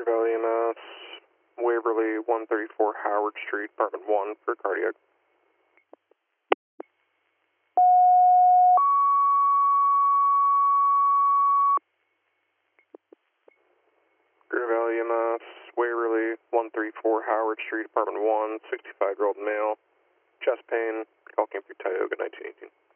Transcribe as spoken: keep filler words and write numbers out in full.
Valley E M S, Waverly, one thirty-four Howard Street, Apartment one for cardiac. Greer Valley E M S, Waverly, one thirty-four Howard Street, Apartment one, sixty-five-year-old male, chest pain, call came through Tioga, nineteen eighteen.